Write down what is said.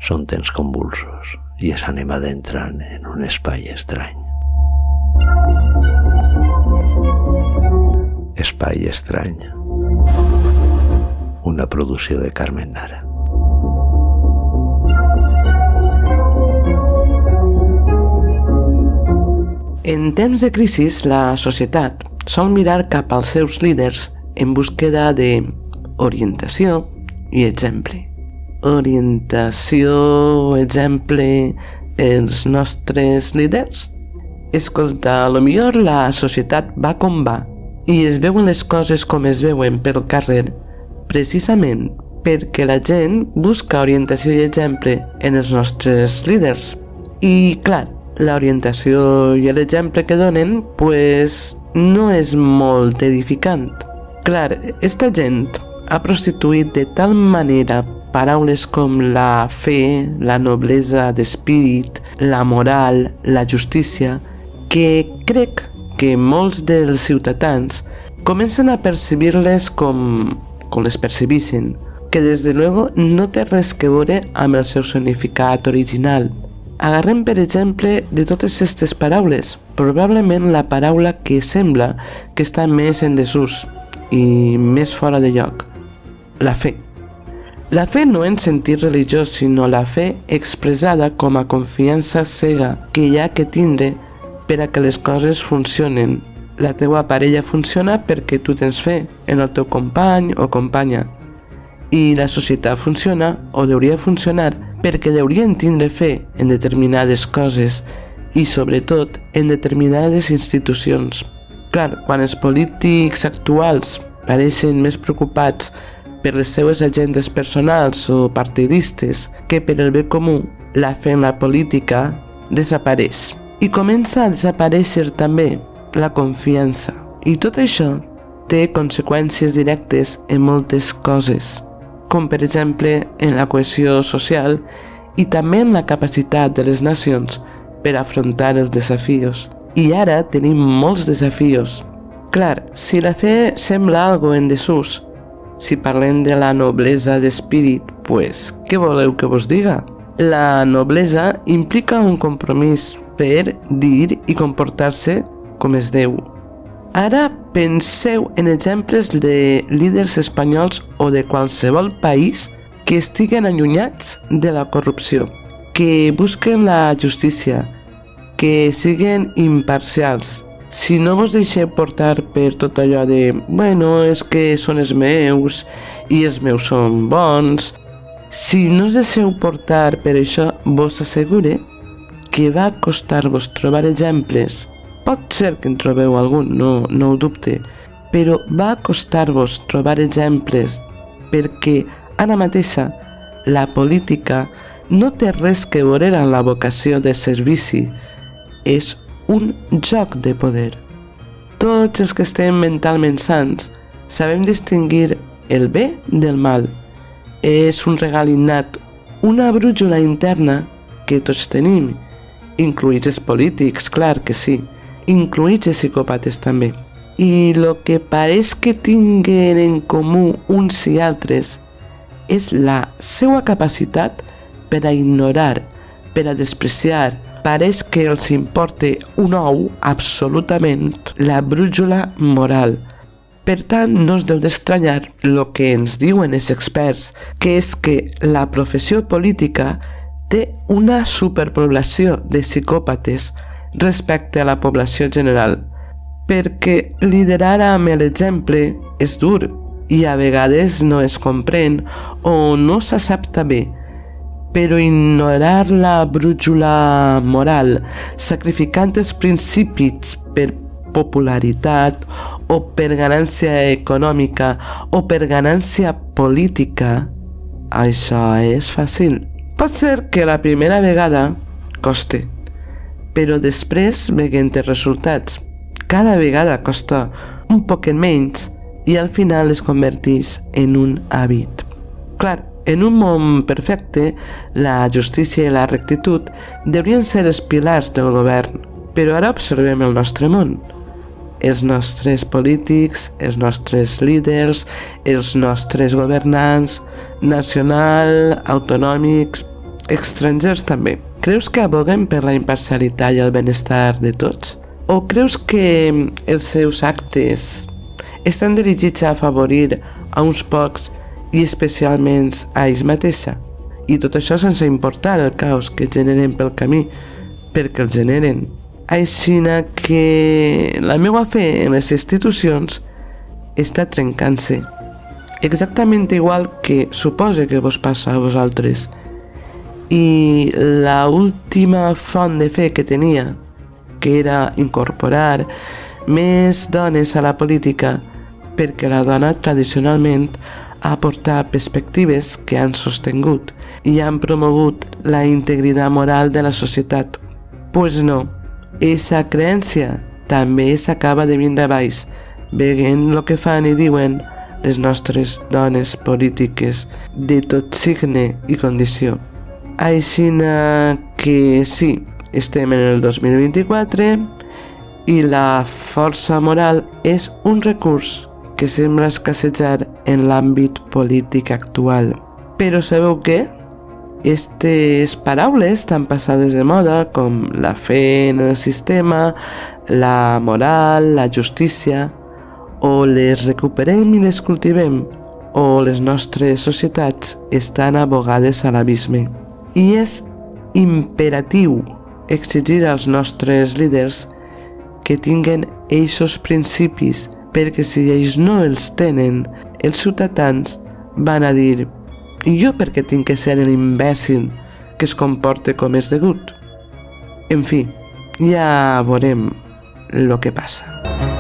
Són temps convulsos i ens anem adentrant en un espai estrany. Espai estrany. Una producció de Carmen Nara. En temps de crisi, la societat sol mirar cap als seus líders en búsqueda d'orientació i exemple. Orientació, exemple, els nostres líders? Escolta, potser la societat va com va i es veuen les coses com es veuen pel carrer precisament perquè la gent busca orientació i exemple en els nostres líders. I, clar, l'orientació i l'exemple que donen, no és molt edificant. Clar, esta gent ha prostituït de tal manera paraules com la fe, la noblesa d'espírit, la moral, la justícia, que crec que molts dels ciutadans comencen a percibir-les com les percibissin, que des de luego no té res que veure amb el seu significat original. Agarrem, per exemple, de totes aquestes paraules, probablement la paraula que sembla que està més en desús i més fora de lloc, la fe. La fe no en sentit religiós, sinó la fe expressada com a confiança cega que hi ha que tindre per a que les coses funcionen. La teua parella funciona perquè tu tens fe en el teu company o companya. I la societat funciona, o hauria funcionar, perquè haurien tindre fe en determinades coses i, sobretot, en determinades institucions. Clar, quan els polítics actuals pareixen més preocupats per les seues agendes personals o partidistes que per el bé comú, la fe en la política desapareix. I comença a desaparèixer també la confiança. I tot això té conseqüències directes en moltes coses, com per exemple en la cohesió social i també en la capacitat de les nacions per afrontar els desafíos. I ara tenim molts desafíos. Clar, si la fe sembla algo en desús, si parlem de la noblesa d'espírit, què voleu que vos diga? La noblesa implica un compromís per dir i comportar-se com es deu. Ara penseu en exemples de líders espanyols o de qualsevol país que estiguen allunyats de la corrupció, que busquen la justícia, que siguen imparcials. Si no vos deixeu portar per tot allò de és que són els meus i els meus són bons, si no us deixeu portar per això, vos assegure que va costar-vos trobar exemples. Pot ser que en trobeu algun, no ho dubte, però va costar-vos trobar exemples perquè ara mateixa la política no té res que veure amb la vocació de servici, és un joc de poder. Tots els que estem mentalment sants sabem distingir el bé del mal. És un regal innat, una brújula interna que tots tenim, incloïts els polítics, clar que sí, incloïts els psicòpates també. I el que pareix que tinguen en comú uns i altres és la seva capacitat per a ignorar, per a despreciar. Pareix que els importa un ou absolutament la brújula moral. Per tant, no us deu d'estranyar el que ens diuen els experts, que és que la professió política té una superpoblació de psicòpates respecte a la població general, perquè liderar amb l'exemple és dur i a vegades no es comprèn o no s'accepta bé, però ignorar la brújula moral, sacrificant els principis per popularitat o per ganància econòmica o per ganància política, això és fàcil. Pot ser que la primera vegada coste, però després veient els resultats. Cada vegada costa un poquet menys i al final es converteix en un hàbit. Clar, en un món perfecte, la justícia i la rectitud deurien ser els pilars del govern, però ara observem el nostre món. Els nostres polítics, els nostres líders, els nostres governants, nacional, autonòmics, estrangers també. Creus que aboguen per la imparcialitat i el benestar de tots? O creus que els seus actes estan dirigits a afavorir a uns pocs i especialment a ells mateixa? I tot això sense importar el caos que generen pel camí, perquè el generen. Aixina que la meva fe en les institucions està trencant-se. Exactament igual que suposa que vos passa a vosaltres. I la última font de fe que tenia, que era incorporar més dones a la política, perquè la dona tradicionalment ha aportat perspectives que han sostingut i han promogut la integritat moral de la societat. Pues no, esa creencia també s'acaba de vindre a baix, veient el que fan i diuen les nostres dones polítiques de tot signe i condició. Aixina que sí, estem en el 2024 i la força moral és un recurs que sembla escassejar en l'àmbit polític actual. Però sabeu què? Estes paraules tan passades de moda com la fe en el sistema, la moral, la justícia, o les recuperem i les cultivem, o les nostres societats estan abogades a l'abisme. I és imperatiu exigir als nostres líders que tinguen eixos principis, perquè si ells no els tenen, els ciutadans van a dir «I jo per què tinc que ser l'imbècil que es comporte com és degut?» En fi, ja veurem el que passa.